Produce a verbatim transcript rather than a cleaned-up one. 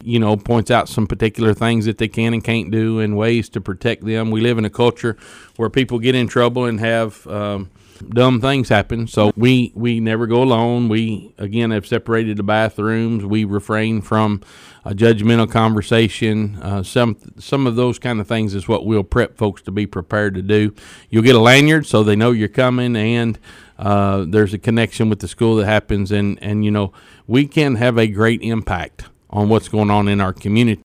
you know, points out some particular things that they can and can't do and ways to protect them. We live in a culture where people get in trouble and have um, dumb things happen. So we, we never go alone. We, again, have separated the bathrooms. We refrain from a judgmental conversation. Uh, some some of those kind of things is what we'll prep folks to be prepared to do. You'll get a lanyard so they know you're coming, and uh, there's a connection with the school that happens. And, and, you know, we can have a great impact on what's going on in our community